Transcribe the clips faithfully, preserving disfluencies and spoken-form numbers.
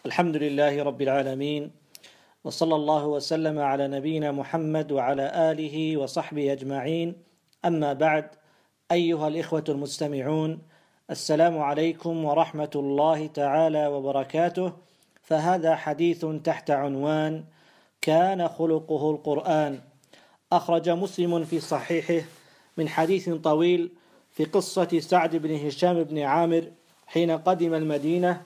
الحمد لله رب العالمين، وصلى الله وسلم على نبينا محمد وعلى آله وصحبه أجمعين. أما بعد، أيها الإخوة المستمعون، السلام عليكم ورحمة الله تعالى وبركاته. فهذا حديث تحت عنوان كان خلقه القرآن. أخرج مسلم في صحيحه من حديث طويل في قصة سعد بن هشام بن عامر حين قدم المدينة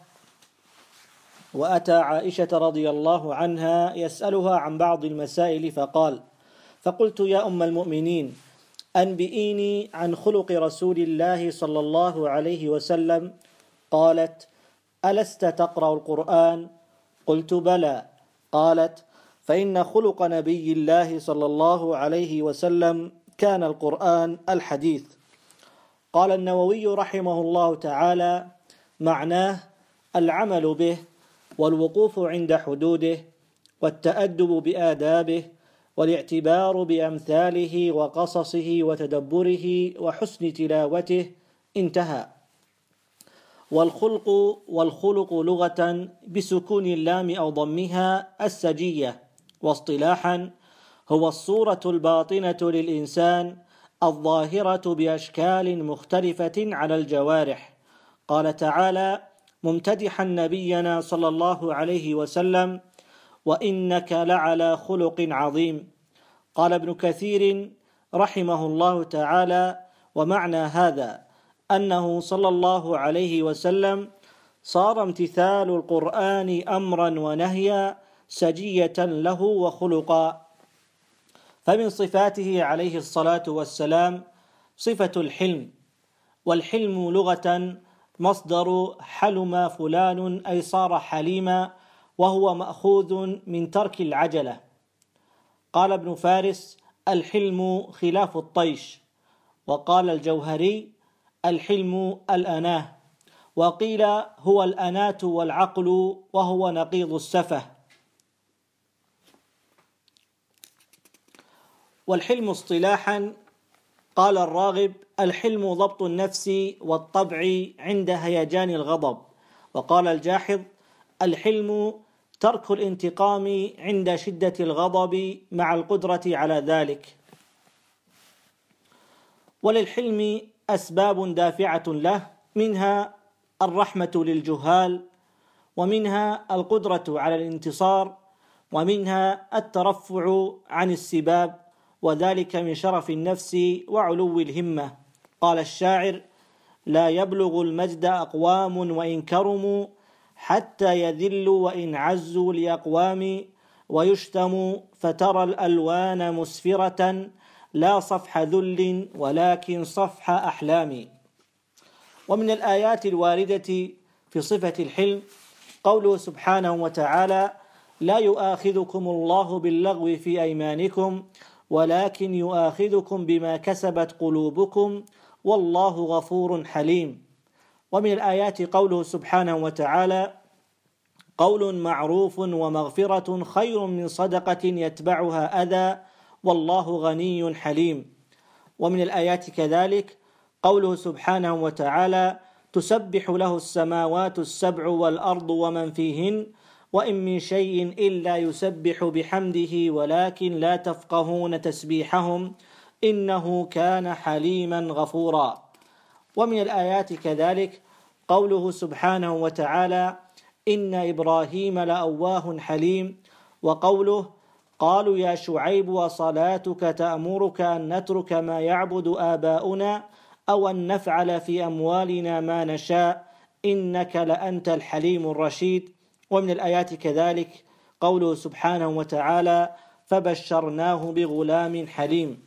وأتى عائشة رضي الله عنها يسألها عن بعض المسائل، فقال: فقلت يا أم المؤمنين، أنبئيني عن خلق رسول الله صلى الله عليه وسلم. قالت: ألست تقرأ القرآن؟ قلت: بلى. قالت: فإن خلق نبي الله صلى الله عليه وسلم كان القرآن الحديث. قال النووي رحمه الله تعالى: معناه العمل به، والوقوف عند حدوده، والتأدب بآدابه، والاعتبار بأمثاله وقصصه وتدبره وحسن تلاوته. انتهى. والخلق والخلق لغة بسكون اللام أو ضمها السجية، واصطلاحا هو الصورة الباطنة للإنسان الظاهرة بأشكال مختلفة على الجوارح. قال تعالى ممتدحا نبينا صلى الله عليه وسلم: وإنك لعلى خلق عظيم. قال ابن كثير رحمه الله تعالى: ومعنى هذا أنه صلى الله عليه وسلم صار امتثال القرآن أمرا ونهيا سجية له وخلقا. فمن صفاته عليه الصلاة والسلام صفة الحلم، والحلم لغة مصدر حلم فلان أي صار حليما، وهو مأخوذ من ترك العجلة. قال ابن فارس: الحلم خلاف الطيش. وقال الجوهري: الحلم الأناه. وقيل هو الأناة والعقل، وهو نقيض السفه. والحلم اصطلاحا قال الراغب: الحلم ضبط النفس والطبع عند هيجان الغضب. وقال الجاحظ: الحلم ترك الانتقام عند شدة الغضب مع القدرة على ذلك. وللحلم أسباب دافعة له، منها الرحمة للجهال، ومنها القدرة على الانتصار، ومنها الترفع عن السباب، وذلك من شرف النفس وعلو الهمة. قال الشاعر: لا يبلغ المجد أقوام وإن كرموا، حتى يذلوا وإن عزوا لأقوام، ويشتم فترى الألوان مسفرة، لا صفح ذل ولكن صفح أحلام. ومن الآيات الواردة في صفة الحلم قوله سبحانه وتعالى: لا يؤاخذكم الله باللغو في أيمانكم ولكن يؤاخذكم بما كسبت قلوبكم والله غفور حليم. ومن الآيات قوله سبحانه وتعالى: قول معروف ومغفرة خير من صدقة يتبعها أذى والله غني حليم. ومن الآيات كذلك قوله سبحانه وتعالى: تسبح له السماوات السبع والأرض ومن فيهن وإن من شيء إلا يسبح بحمده ولكن لا تفقهون تسبيحهم إنه كان حليما غفورا. ومن الآيات كذلك قوله سبحانه وتعالى: إن إبراهيم لأواه حليم. وقوله: قالوا يا شعيب وصلاتك تأمرك أن نترك ما يعبد آباؤنا أو أن نفعل في أموالنا ما نشاء إنك لأنت الحليم الرشيد. ومن الآيات كذلك قوله سبحانه وتعالى: فبشرناه بغلام حليم.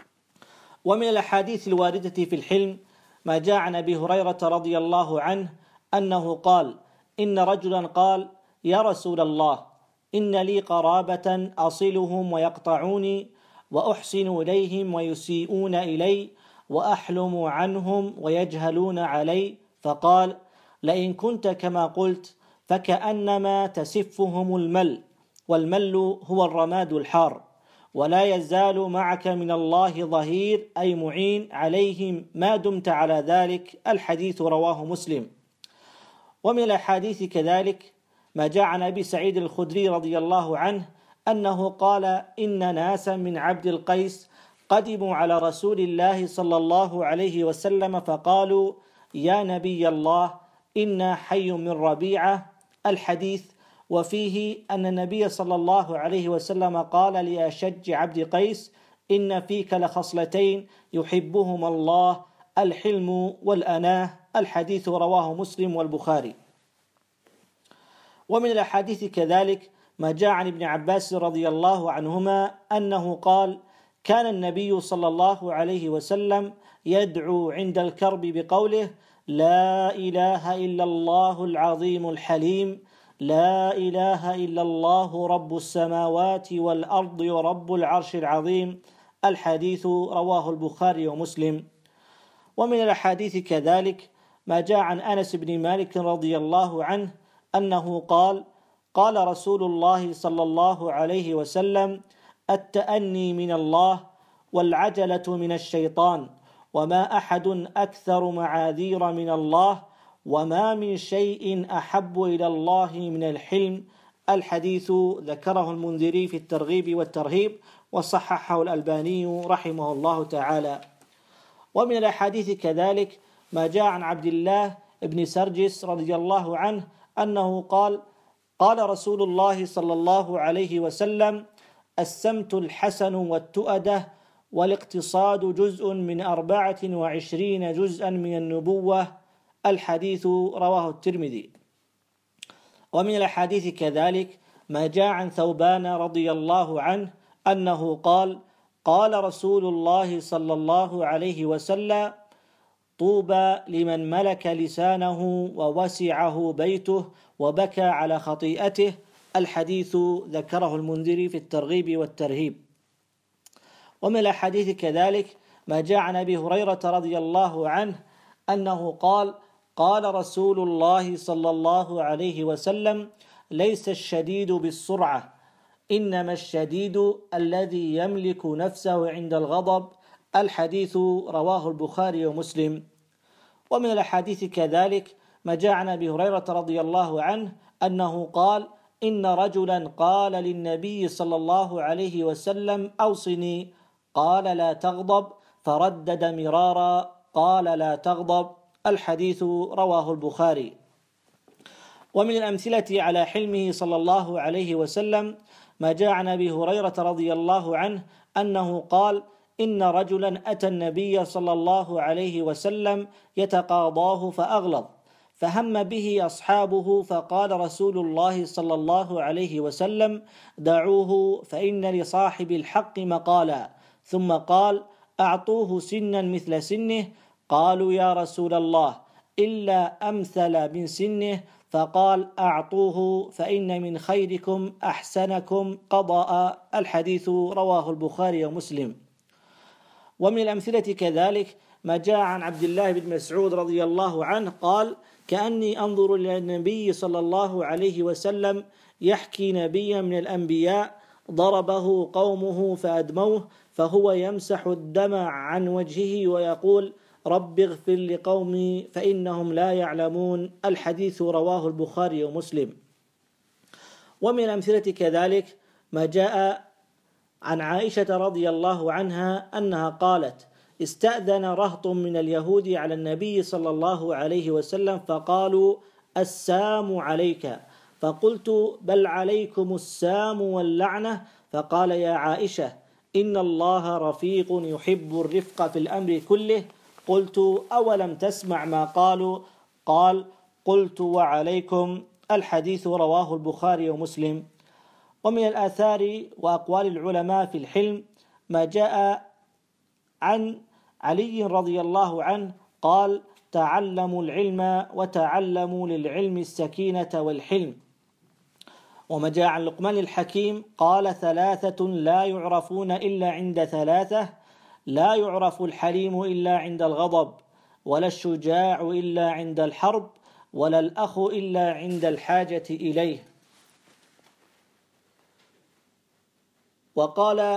ومن الأحاديث الواردة في الحلم ما جاء عن أبي هريرة رضي الله عنه أنه قال: إن رجلا قال: يا رسول الله، إن لي قرابة أصلهم ويقطعوني، وأحسن إليهم ويسيئون إلي، وأحلم عنهم ويجهلون علي. فقال: لئن كنت كما قلت فكأنما تسفهم المل، والمل هو الرماد الحار، ولا يزال معك من الله ظهير أي معين عليهم ما دمت على ذلك. الحديث رواه مسلم. ومن الأحاديث كذلك ما جاء عن أبي سعيد الخدري رضي الله عنه أنه قال: إن ناسا من عبد القيس قدموا على رسول الله صلى الله عليه وسلم فقالوا: يا نبي الله، إنا حي من ربيعة. الحديث. وفيه أن النبي صلى الله عليه وسلم قال لأشج عبد قيس: إن فيك لخصلتين يحبهما الله، الحلم والأناه. الحديث رواه مسلم والبخاري. ومن الأحاديث كذلك ما جاء عن ابن عباس رضي الله عنهما أنه قال: كان النبي صلى الله عليه وسلم يدعو عند الكرب بقوله: لا إله إلا الله العظيم الحليم، لا إله إلا الله رب السماوات والأرض ورب العرش العظيم. الحديث رواه البخاري ومسلم. ومن الأحاديث كذلك ما جاء عن أنس بن مالك رضي الله عنه أنه قال: قال رسول الله صلى الله عليه وسلم: التأني من الله والعجلة من الشيطان، وما أحد أكثر معاذير من الله، وما من شيء أحب إلى الله من الحلم. الحديث ذكره المنذري في الترغيب والترهيب، وصححه الألباني رحمه الله تعالى. ومن الأحاديث كذلك ما جاء عن عبد الله بن سرجس رضي الله عنه أنه قال: قال رسول الله صلى الله عليه وسلم: السمت الحسن والتؤدة والاقتصاد جزء من أربعة وعشرين جزءا من النبوة. الحديث رواه الترمذي. ومن الأحاديث كذلك ما جاء عن ثوبان رضي الله عنه أنه قال: قال رسول الله صلى الله عليه وسلم: طوبى لمن ملك لسانه ووسعه بيته وبكى على خطيئته. الحديث ذكره المنذري في الترغيب والترهيب. ومن الأحاديث كذلك ما جاء عن أبي هريرة رضي الله عنه أنه قال: قال رسول الله صلى الله عليه وسلم: ليس الشديد بالسرعة، إنما الشديد الذي يملك نفسه عند الغضب. الحديث رواه البخاري ومسلم. ومن الأحاديث كذلك ما جاء عن أبي هريرة رضي الله عنه أنه قال: إن رجلا قال للنبي صلى الله عليه وسلم: أوصني. قال: لا تغضب. فردد مرارا: قال: لا تغضب. الحديث رواه البخاري. ومن الأمثلة على حلمه صلى الله عليه وسلم ما جاء عن أبي هريرة رضي الله عنه أنه قال: إن رجلا أتى النبي صلى الله عليه وسلم يتقاضاه فأغلظ، فهم به أصحابه، فقال رسول الله صلى الله عليه وسلم: دعوه فإن لصاحب الحق مقالا. ثم قال: أعطوه سنا مثل سنه. قالوا: يا رسول الله، إلا أمثل من سنه. فقال: أعطوه فإن من خيركم أحسنكم قضاء. الحديث رواه البخاري ومسلم. ومن الأمثلة كذلك ما جاء عن عبد الله بن مسعود رضي الله عنه قال: كأني أنظر إلى النبي صلى الله عليه وسلم يحكي نبيا من الأنبياء ضربه قومه فأدموه، فهو يمسح الدم عن وجهه ويقول: رب اغفر لقومي فإنهم لا يعلمون. الحديث رواه البخاري ومسلم. ومن الأمثلة كذلك ما جاء عن عائشة رضي الله عنها أنها قالت: استأذن رهط من اليهود على النبي صلى الله عليه وسلم فقالوا: السام عليك. فقلت: بل عليكم السام واللعنة. فقال: يا عائشة، إن الله رفيق يحب الرفق في الأمر كله. قلت: أولم تسمع ما قالوا؟ قال: قلت: وعليكم. الحديث رواه البخاري ومسلم. ومن الآثار وأقوال العلماء في الحلم ما جاء عن علي رضي الله عنه قال: تعلموا العلم وتعلموا للعلم السكينة والحلم. وما جاء عن لقمان الحكيم قال: ثلاثة لا يعرفون إلا عند ثلاثة: لا يعرف الحليم إلا عند الغضب، ولا الشجاع إلا عند الحرب، ولا الأخ إلا عند الحاجة إليه. وقال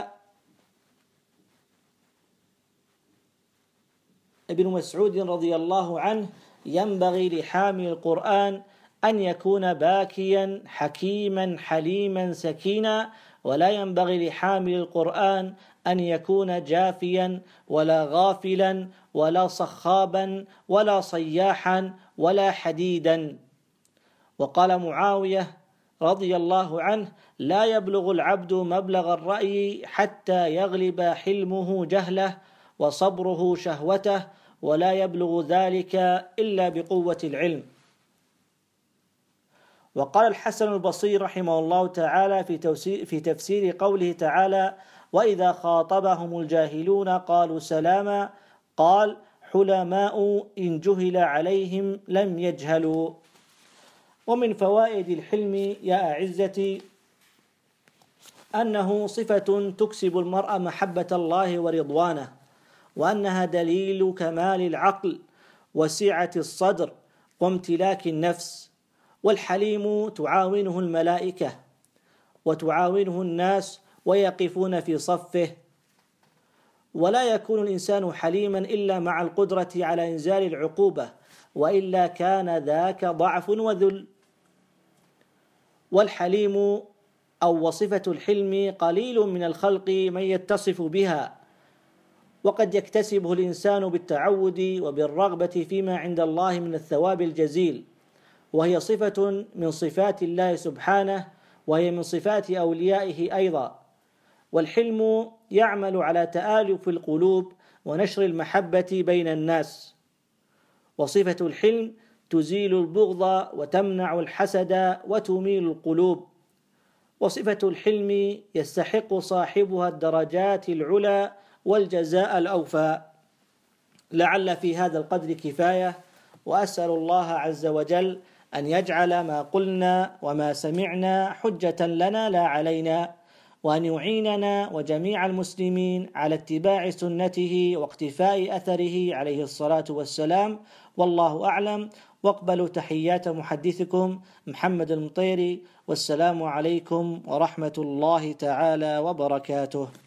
ابن مسعود رضي الله عنه: ينبغي لحامل القرآن أن يكون باكيا حكيما حليما سكينا، ولا ينبغي لحامل القرآن أن يكون جافيا ولا غافلا ولا صخابا ولا صياحا ولا حديدا. وقال معاوية رضي الله عنه: لا يبلغ العبد مبلغ الرأي حتى يغلب حلمه جهله وصبره شهوته، ولا يبلغ ذلك إلا بقوة العلم. وقال الحسن البصري رحمه الله تعالى في تفسير قوله تعالى: وإذا خاطبهم الجاهلون قالوا سلاما، قال: حلماء إن جهل عليهم لم يجهلوا. ومن فوائد الحلم يا أعزتي أنه صفة تكسب المرء محبة الله ورضوانه، وأنها دليل كمال العقل وسعة الصدر وامتلاك النفس. والحليم تعاونه الملائكة وتعاونه الناس ويقفون في صفه. ولا يكون الإنسان حليما إلا مع القدرة على إنزال العقوبة، وإلا كان ذاك ضعف وذل. والحليم أو وصفة الحلم قليل من الخلق من يتصف بها، وقد يكتسبه الإنسان بالتعود وبالرغبة فيما عند الله من الثواب الجزيل، وهي صفة من صفات الله سبحانه، وهي من صفات أوليائه أيضا. والحلم يعمل على تآلف القلوب ونشر المحبة بين الناس. وصفة الحلم تزيل البغض وتمنع الحسد وتميل القلوب. وصفة الحلم يستحق صاحبها الدرجات العلى والجزاء الأوفى. لعل في هذا القدر كفاية، وأسأل الله عز وجل أن يجعل ما قلنا وما سمعنا حجة لنا لا علينا، وأن يعيننا وجميع المسلمين على اتباع سنته واقتفاء أثره عليه الصلاة والسلام. والله أعلم، واقبلوا تحيات محدثكم محمد المطيري، والسلام عليكم ورحمة الله تعالى وبركاته.